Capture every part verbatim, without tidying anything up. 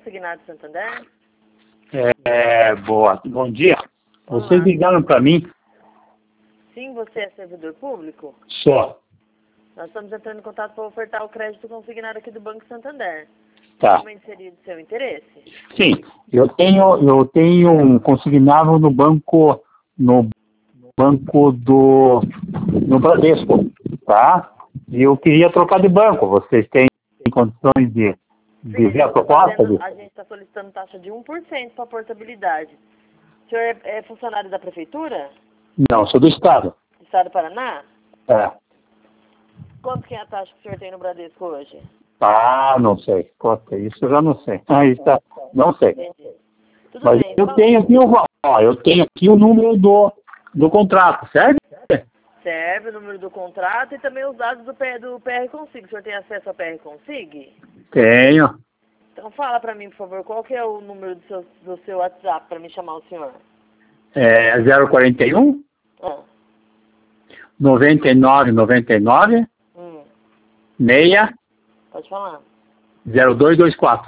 Consignado Santander? É, boa. Bom dia. Olá. Vocês ligaram para mim? Sim, você é servidor público? Só. Nós estamos entrando em contato para ofertar o crédito consignado aqui do Banco Santander. Tá. Também seria do seu interesse? Sim, eu tenho, eu tenho um consignado no banco, no banco do, no Bradesco, tá? E eu queria trocar de banco. Vocês têm condições de, de ver a proposta? Fazendo, De... a gente está solicitando taxa de um por cento para portabilidade. O senhor é, é funcionário da prefeitura? Não, sou do Estado. Do Estado do Paraná? É. Quanto que é a taxa que o senhor tem no Bradesco hoje? Ah, não sei. Quanto é isso? Eu já não sei. Aí tá. Não sei. Entendi. Tudo Mas bem. eu Fala- tenho aqui o, ó, eu tenho aqui o número do, do contrato, certo? Serve o número do contrato e também os dados do, P, do P R Consig. O senhor tem acesso ao P R Consig? Tenho. Então fala para mim, por favor, qual que é o número do seu, do seu WhatsApp para me chamar o senhor? É zero quarenta e um, Ah, noventa e nove, noventa e nove, hum, seis, pode falar. zero dois dois quatro.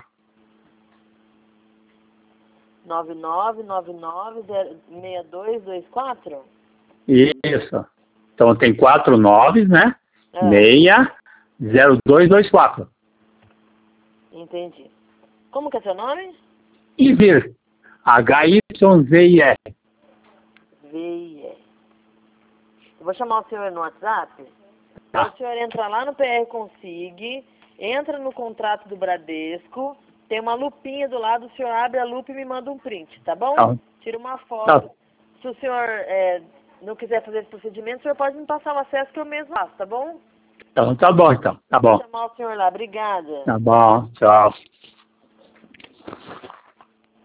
nove nove nove nove seis dois dois quatro? Isso. Então tem quatro noves, né? Ah, seis, zero dois dois quatro. entendi. Como que é seu nome? Ivir. H Y Z I R. V I E. Eu vou chamar o senhor no WhatsApp. Tá. Aí o senhor entra lá no P R Consig, entra no contrato do Bradesco, tem uma lupinha do lado, o senhor abre a lupa e me manda um print, tá bom? Tá. Tira uma foto. Tá. Se o senhor é, não quiser fazer esse procedimento, o senhor pode me passar o acesso que eu mesmo faço, tá bom? Então tá bom, então. Tá Vou bom. chamar o senhor lá. Obrigada. Tá bom. Tchau.